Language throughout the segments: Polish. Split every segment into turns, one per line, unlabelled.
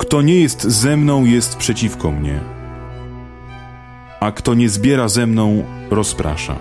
Kto nie jest ze mną, jest przeciwko mnie, a kto nie zbiera ze mną, rozprasza.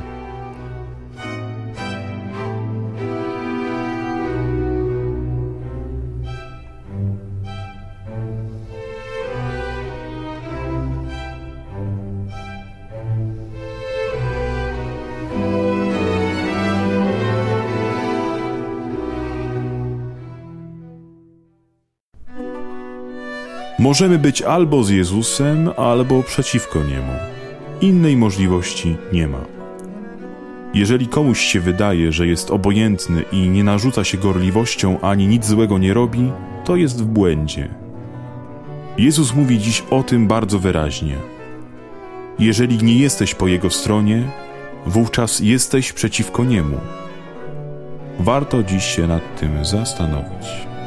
Możemy być albo z Jezusem, albo przeciwko Niemu. Innej możliwości nie ma. Jeżeli komuś się wydaje, że jest obojętny i nie narzuca się gorliwością ani nic złego nie robi, to jest w błędzie. Jezus mówi dziś o tym bardzo wyraźnie. Jeżeli nie jesteś po Jego stronie, wówczas jesteś przeciwko Niemu. Warto dziś się nad tym zastanowić.